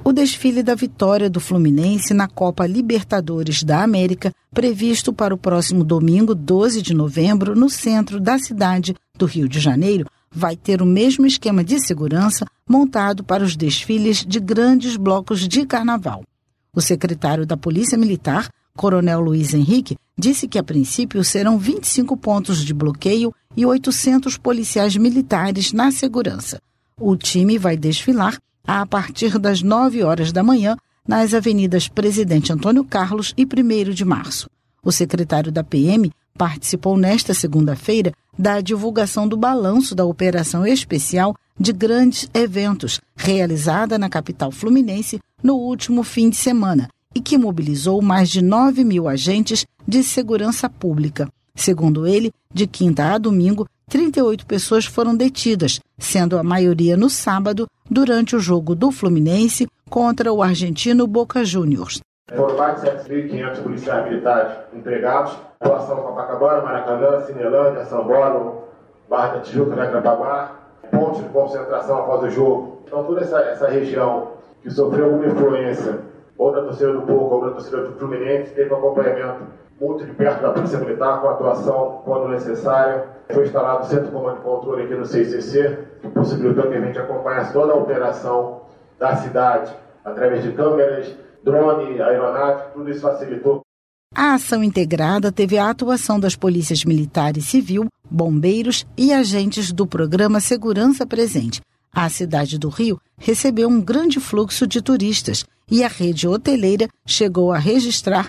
o desfile da vitória do Fluminense na Copa Libertadores da América, previsto para o próximo domingo, 12 de novembro, no centro da cidade do Rio de Janeiro, vai ter o mesmo esquema de segurança montado para os desfiles de grandes blocos de carnaval. O secretário da Polícia Militar, Coronel Luiz Henrique, disse que a princípio serão 25 pontos de bloqueio e 800 policiais militares na segurança. O time vai desfilar a partir das 9 horas da manhã nas avenidas Presidente Antônio Carlos e 1º de Março. O secretário da PM participou nesta segunda-feira da divulgação do balanço da operação especial de grandes eventos realizada na capital fluminense no último fim de semana e que mobilizou mais de 9.000 agentes de segurança pública. Segundo ele, de quinta a domingo, 38 pessoas foram detidas, sendo a maioria no sábado, durante o jogo do Fluminense contra o argentino Boca Juniors. Foram mais de 7.500 policiais militares empregados, atuação Copacabana, Maracanã, Cinelândia, São Paulo, Barra da Tijuca, Jacarepaguá, pontos de concentração após o jogo. Então toda essa região que sofreu alguma influência, ou da torcida do Boca, ou da torcida do Fluminense, teve um acompanhamento muito de perto da Polícia Militar, com atuação quando necessário. Foi instalado o Centro de Comando e Controle aqui no CICC, que possibilitou que a gente acompanhasse toda a operação da cidade, através de câmeras, drone, aeronáutica, tudo isso facilitou. A ação integrada teve a atuação das polícias militar e civil, bombeiros e agentes do programa Segurança Presente. A cidade do Rio recebeu um grande fluxo de turistas e a rede hoteleira chegou a registrar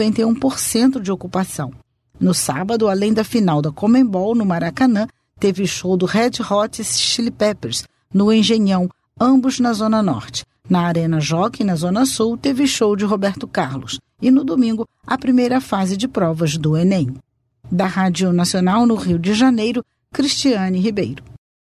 91% de ocupação. No sábado, além da final da Conmebol no Maracanã, teve show do Red Hot Chili Peppers no Engenhão, ambos na Zona Norte. Na Arena Jockey, na Zona Sul, teve show de Roberto Carlos. E no domingo, a primeira fase de provas do Enem. Da Rádio Nacional no Rio de Janeiro, Cristiane Ribeiro.